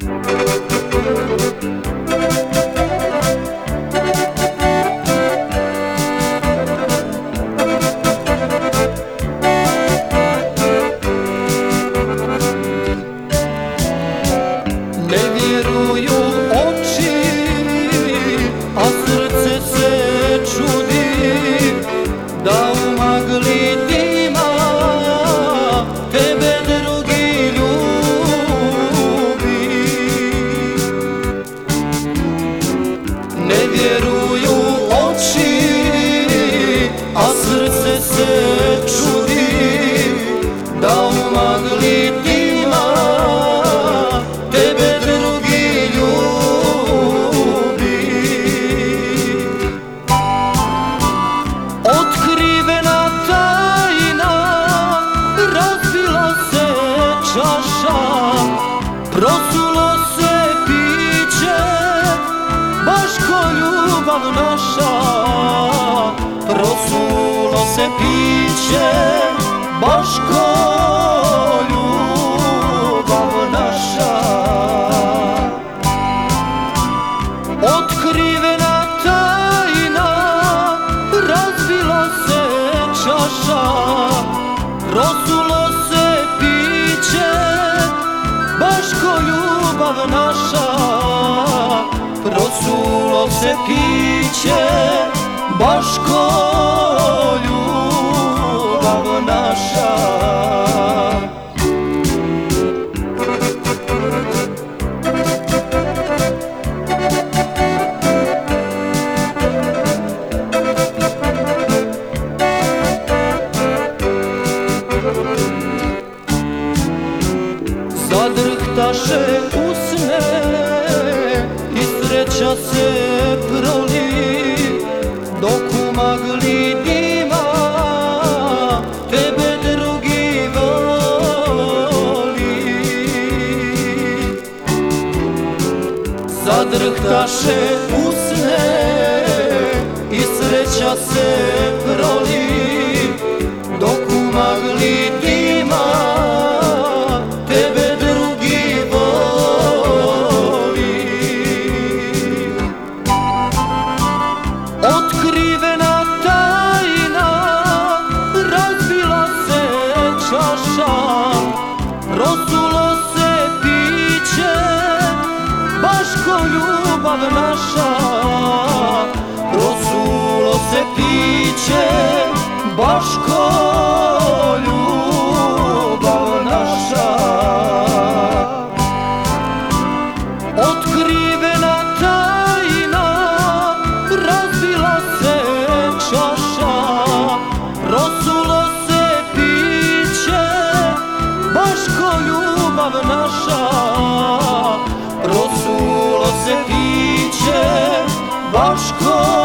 Ne vjeruju oči, a srce se čudi, da u magli dima tebe drugi ljubi. Ne vjeruju oči, a srce se čudi, da u magli dima tebe drugi ljubi. Otkrivena tajna, razbila se čaša, prosulo se piće, baš ko ljubav naša. Prosulo se piće, baš ko ljubav naša. Otkrivena tajna, razbila se čaša, prosulo se piće, baš ko ljubav naša. Prosulo se piće, baš ko ljubav naša. Zadrhtaše usne i sreća se proli, dok u magli dima tebe drugi voli. Zadrhtaše usne i sreća se proli, dok u magli dima tebe drugi voli. Otkrivena tajna, razbila se čaša, prosulo se piće, baš ko ljubav naša. Prosulo se piće, baš ko ljubav naša. Otkrivena tajna, razbila se čaša, prosulo se piće, baš ko ljubav naša. Prosulo se piće, baš ko